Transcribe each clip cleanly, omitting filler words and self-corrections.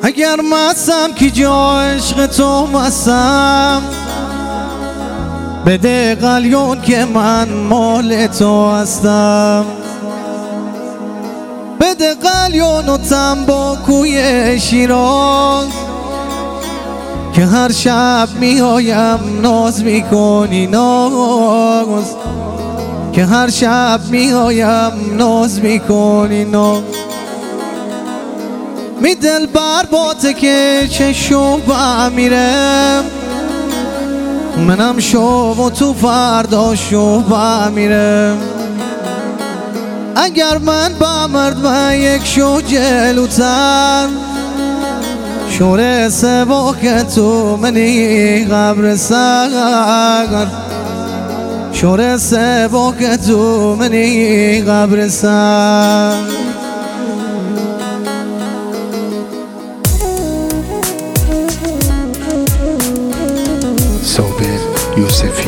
اگر مستم که جا عشق تو مستم، بده قلیون که من مال تو هستم. بده قلیون و تنباکوی شیراز که هر شب میایم ناز میکنی ناز، که هر شب میایم ناز میکنی ناز. می دل بر باته که چشم بمیرم، منم شو و تو فردا شو بمیرم. اگر من بمرد من یک شو جلوتر، شوره سبا که تو منی قبر سر، شوره سبا که تو منی قبر سر. صابر یوسفی.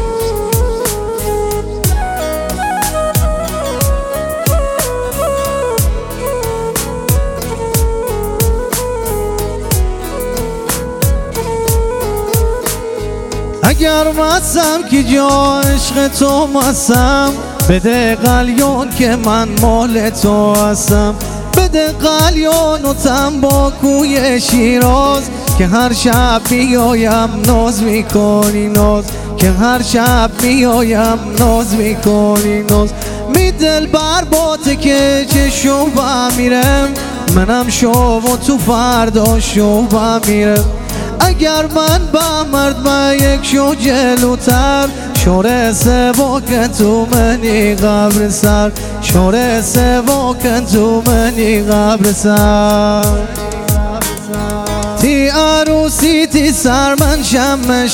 اگر مستم که جا عشق تو مستم، بده قلیون که من مال تو هستم. بده قلیون و تنباکوی شیراز که هر شب میایم ناز میکنی ناز، که هر شب میایم ناز میکنی ناز. می دل بر باته که چشم بمیرم، منم شو و تو فردا شو بمیرم. اگر من بمرد من یک شو جلوتر، شوره سبا که تو منی قبر سر، شوره سبا که تو منی قبر سر. تی عروسی تی سر من شم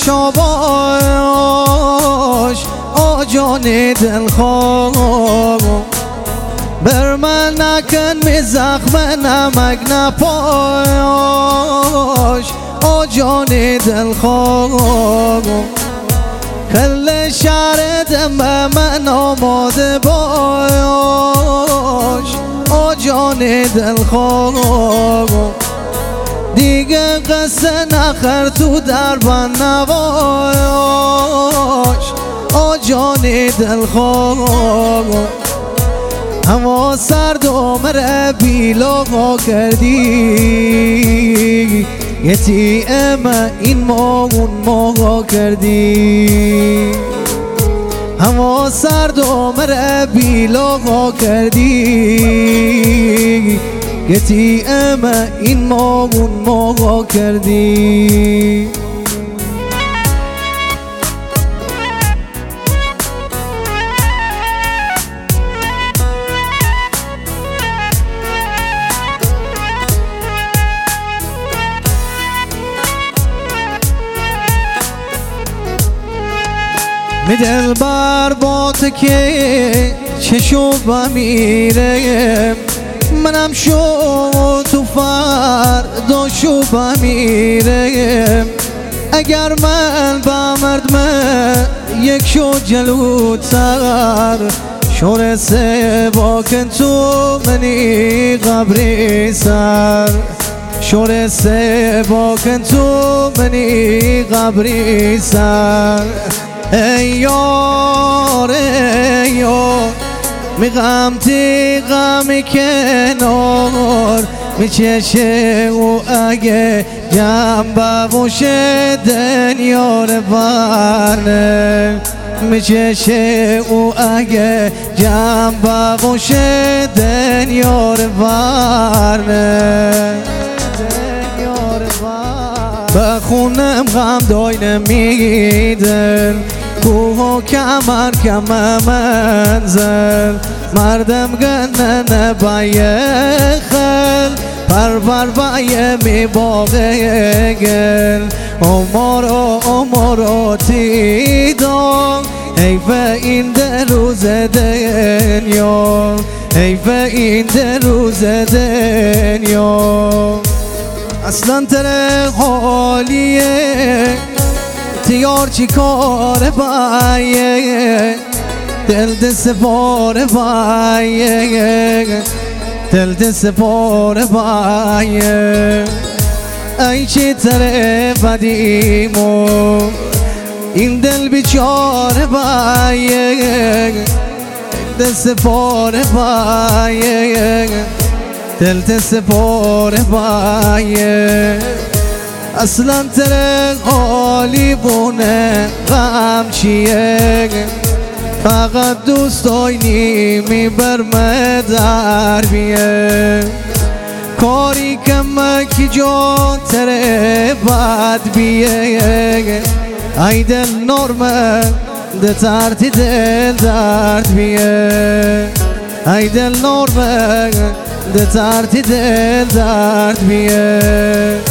شاباش، آجان دلخواه بر من نکن می زخم نمک نپاش، آجان دلخواه کل شهر دم من آماده باش، آجان دلخواه دیگه قصه نخر تو در بند نباش، آجان دلخواه. هوا سرد و مره بیلاغا کردی، یه تیمه این ما اون ما کردی. هوا سرد و مره بیلاغا کردی، یه تیمه این ما اون ما کردی. می دل بر باته که چشم بمیرم، منم شو تو فردا شو بمیرم. اگر من بمرد من یک شو جلوتر، شوره سبا که تو منی قبر سر، شوره سبا که تو منی قبر سر. ای یار ای یار می غم تی غم کنار، می چشه و اگه جنبه باشه دنیار برنه، می چشه و اگه جنبه باشه دنیار برنه. بخونم غم دای نمیدن، کوه و کمر کم منزل، مردم گنن بایه خل، پر بایه می باقه گل. عمارو تیدان حیف این ده روز دنیا، حیف این ده روز دنیا. اصلا تره حالیه تیار چی کار بایه، دل دست پاره بایه، دل دست پاره بایه. ای چه تره بدیمو این دل بیچاره بایه دست پاره بایه دل دست پاره بایه اصلا تره حالی بونه غم چیه فقط دوست داینی میبرمه در بیه کاری که مکی جان تره بد بیه ای دل نرمه ده ترتی دل درد بیه ای دل نرمه ده ترتی دل درد بیه